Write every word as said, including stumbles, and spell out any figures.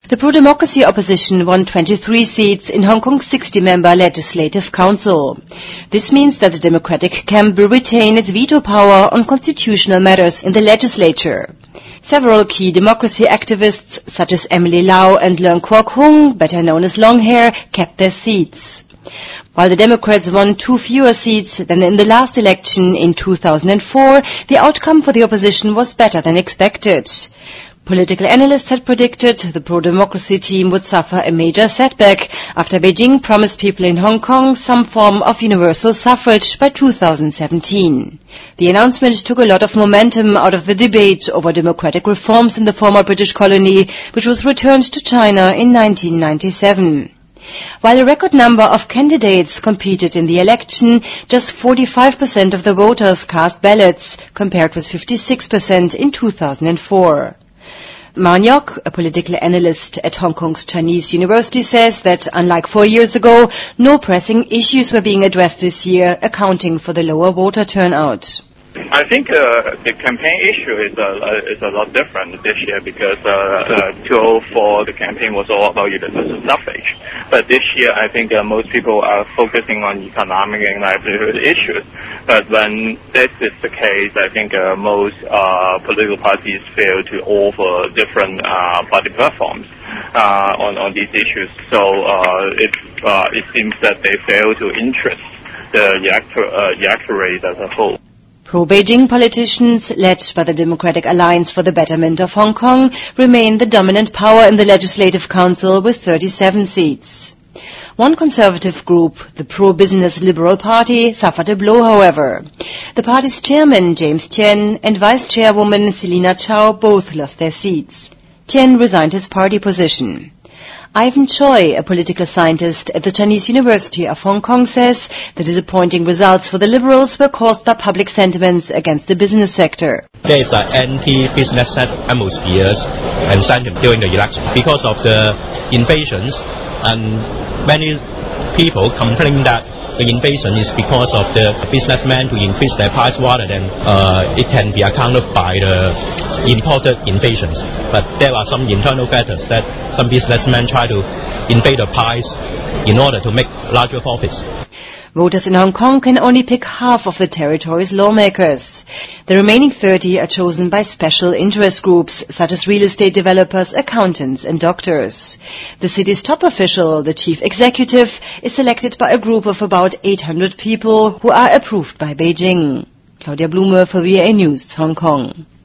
The pro-democracy opposition won twenty-three seats in Hong Kong's sixty-member Legislative Council. This means that the Democratic camp will retain its veto power on constitutional matters in the legislature. Several key democracy activists, such as Emily Lau and Leung Kwok Hung, better known as Longhair, kept their seats. While the Democrats won two fewer seats than in the last election in two thousand four, the outcome for the opposition was better than expected. Political analysts had predicted the pro-democracy team would suffer a major setback after Beijing promised people in Hong Kong some form of universal suffrage by two thousand seventeen. The announcement took a lot of momentum out of the debate over democratic reforms in the former British colony, which was returned to China in nineteen ninety-seven. While a record number of candidates competed in the election, just forty-five percent of the voters cast ballots, compared with fifty-six percent in two thousand four. Ma Nyok, a political analyst at Hong Kong's Chinese University, says that, unlike four years ago, no pressing issues were being addressed this year, accounting for the lower voter turnout. I think uh, the campaign issue is a, is a lot different this year because uh, uh, two thousand four, the campaign was all about universal suffrage. But this year, I think uh, most people are focusing on economic and livelihood issues. But when this is the case, I think uh, most uh, political parties fail to offer different uh, party platforms uh, on, on these issues. So uh, it, uh, it seems that they fail to interest the elector- uh, electorate as a whole. Pro-Beijing politicians, led by the Democratic Alliance for the Betterment of Hong Kong, remain the dominant power in the Legislative Council with thirty-seven seats. One conservative group, the pro-business Liberal Party, suffered a blow, however. The party's chairman, James Tien, and vice chairwoman Selina Chow both lost their seats. Tien resigned his party position. Ivan Choi, a political scientist at the Chinese University of Hong Kong, says the disappointing results for the Liberals were caused by public sentiments against the business sector. There is an anti-business atmosphere and sentiment during the election because of the invasions, and many people complain that the invasion is because of the businessmen to increase their price rather than uh, it can be accounted by the imported invasions. But there are some internal factors that some businessmen try to invade the price in order to make larger profits. Voters in Hong Kong can only pick half of the territory's lawmakers. The remaining thirty are chosen by special interest groups, such as real estate developers, accountants and doctors. The city's top official, the chief executive, is selected by a group of about eight hundred people who are approved by Beijing. Claudia Blume for V O A News, Hong Kong.